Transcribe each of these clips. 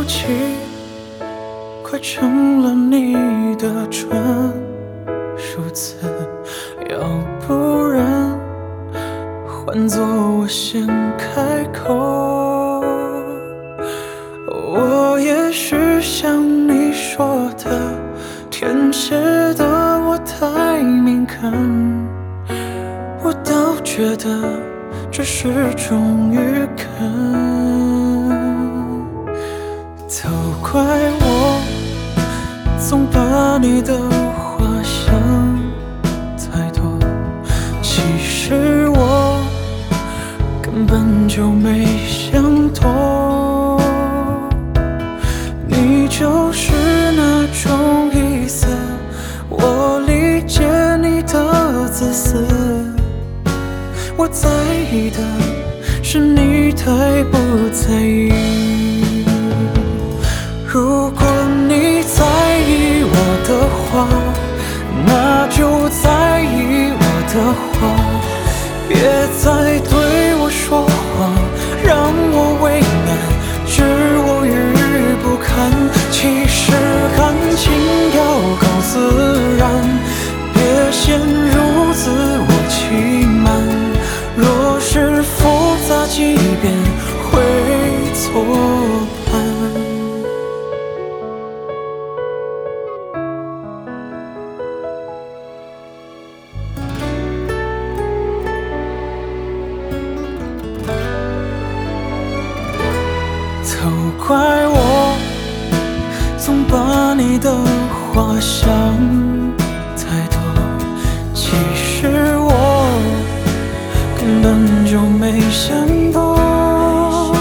气，快成了你的专属词，要不然换作我先开口。我也许像你说的，天蝎的我太敏感，我倒觉得这是种预感。都怪我总把你的话想太多，其实我根本就没想多。你就是那种意思，我理解你的自私，我在意的是你太不在意。如果你在意我的话，那就在意我的话，别再对我说谎，让我为难，置我于不堪。其实感情要够自然，别陷入自我欺瞒。若是复杂几遍会错判。都怪我总把你的话想太多，其实我根本就没想多。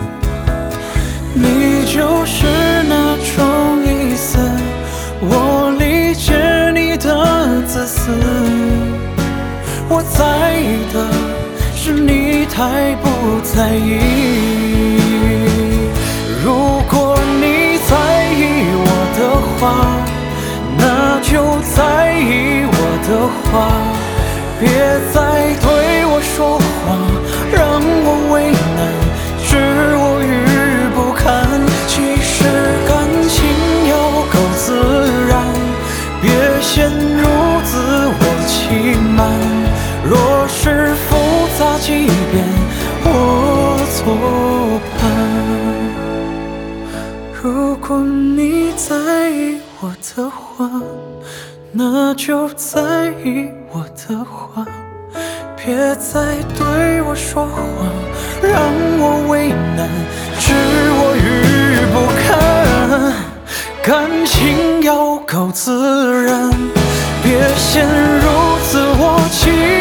你就是那种意思，我理解你的自私，我在意的是你太不在意。如果你在意我的话，那就在意我的话，别再对我说谎，让我为难，置我于不堪。其实感情要够自然，别陷入自我欺瞒。若是复杂几遍我错判。如果你在意我的话，那就在意我的话，别再对我说谎，让我为难，置我于不堪。感情要够自然，别陷入自我欺